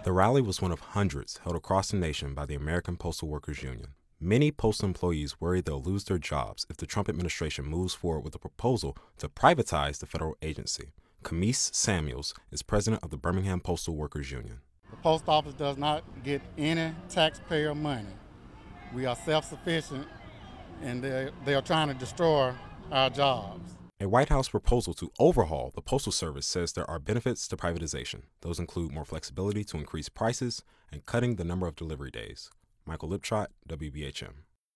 The rally was one of hundreds held across the nation by the American Postal Workers Union. Many postal employees worry they'll lose their jobs if the Trump administration moves forward with a proposal to privatize the federal agency. Camise Samuels is president of the Birmingham Postal Workers Union. The post office does not get any taxpayer money. We are self-sufficient, and they are trying to destroy our jobs. A White House proposal to overhaul the Postal Service says there are benefits to privatization. Those include more flexibility to increase prices and cutting the number of delivery days. Michael Liptrot, WBHM.